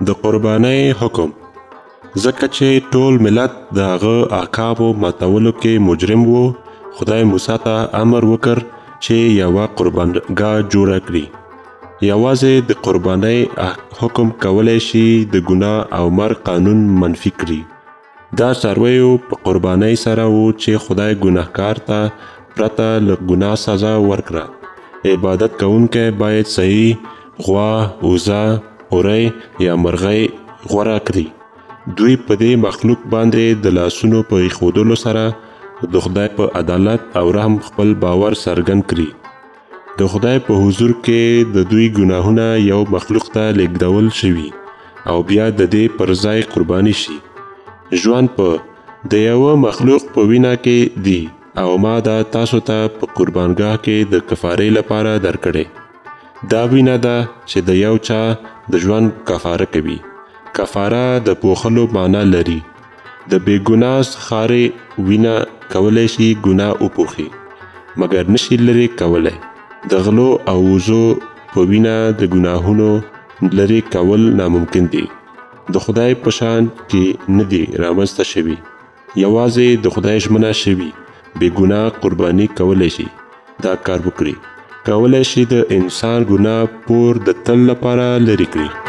د قربانۍ حکم. ځکه چې ټول ملت د هغه احکامو ماتولو کې مجرم وو، خدای موسی ته امر وکړ چې یوه قربانګاه جوړه کړي. یوازې د قربانۍ حکم کولی شي د ګناه او مرګ قانون منفي کړي. دا څارویو په قربانۍ سره وو چې خدای ګناهکار ته پرته له ګناه سزا ورکړه. عبادت کوونکی باید صحیح غوا، اوزه، هوری یا مرغۍ غوره کړي. دوی په دې مخلوق باندې د لاسونو په ایښودلو سره د خدای په عدالت او رحم خپل باور څرګند کړي. د خدای په حضور کې د دوی ګناهونه یو مخلوق ته لیږدول شوي او بیا د دې پر ځای قرباني شي. ژوند په د یوه مخلوق په وینا کې دی او ما دا تاسو ته په قربانګاه کې د کفارې لپاره درکړې. دا وینا ده چې د یو چا د ژوند کفاره کوي. کفاره د پوښلو معنا لري. د بې ګناه ښکارې وینا کولی شي ګناه وپوښي مګر نشي لرې کولی. د غلو او وزو په وینا د ګناهونو لرې کول ناممکن دي. د خدای په شان کې نه دي رامنځته شوي. یوازې د خدای ژمنه شوي بې ګناه قرباني کولی شي دا کار وکړي. کولی شي د انسان ګناه پور د تل لپاره لرې کړي.